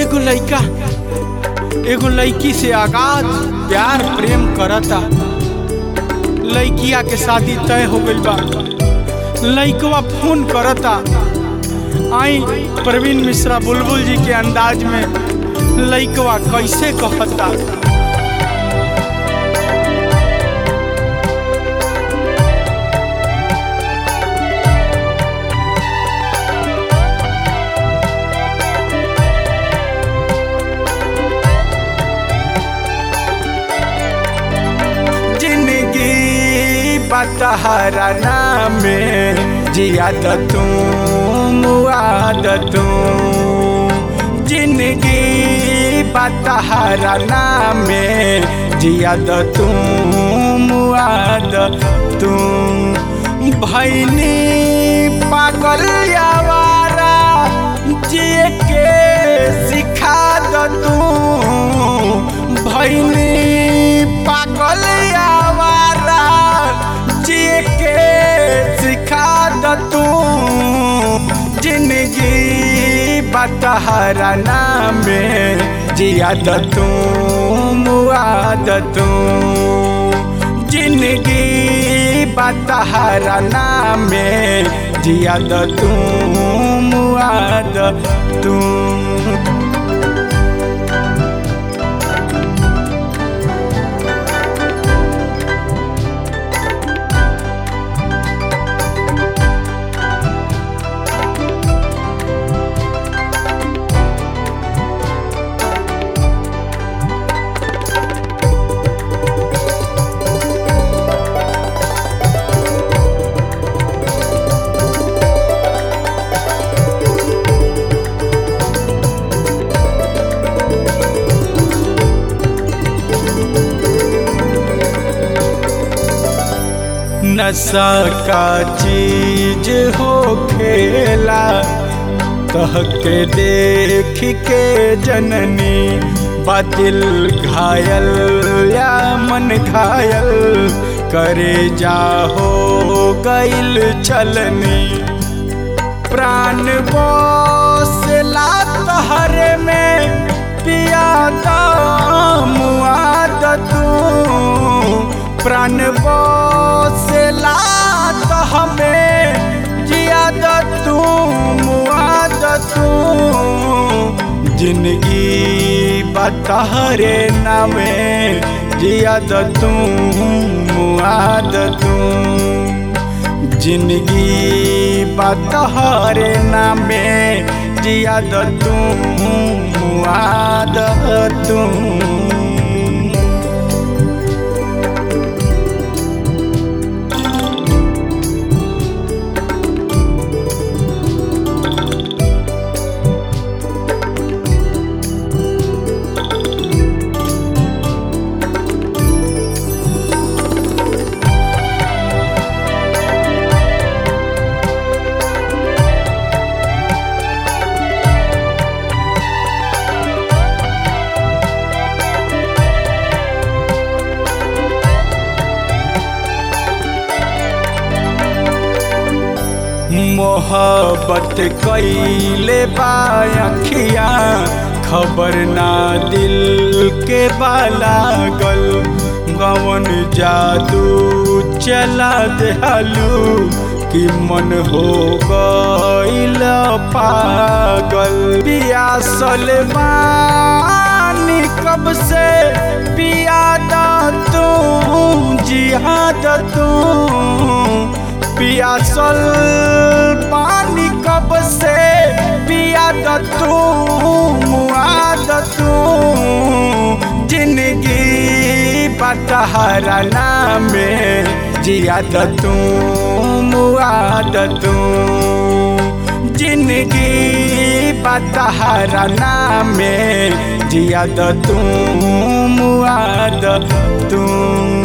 एगो लइका एगो लइकी से आगाज प्यार प्रेम करता। लइकिया के शादी तय हो गइल बा। लइकवा फोन करता। आई प्रवीण मिश्रा बुलबुल जी के अंदाज में लइकवा कैसे कहता। तहरा नाम में जियाद तू मुआद तू जिंदगी तहरा नाम में जियाद तू मुआद तू भैनी पागल आवारा जिए के सिखा द तू भैनी पागल आवारा जिए के सिखा द तू जिंदगी तहरा नाम में जियाद तू मुआद तू जिंदगी तहरा नाम में जियाद तू मुआद तू। नशा का चीज हो खेला कह के देख के जननी बातिल घायल या मन घायल करे जा हो गइल चलनी प्राण बोसला तहरे में पिया मुआद तू प्राण बोसला तो हमें जियाद तू मुआद तू जिंदगी तहरे नामे जियाद तू मुआद तू जिंदगी तहरे नामे जियाद तू मुआद तू। मोहब्बत कैले बाखिया खबर ना दिल के बालागल गवन जादू चला देहलू कि मन हो गइल पागल पियासल बानी कब से पियाद तू जिहाद तू पियासल पानी कब से पियाद तू मुआद तू जिंदगी तहरा नाम में जियाद तू मुआद तू जिंदगी तहरा नाम में जियाद तू मुआद तू।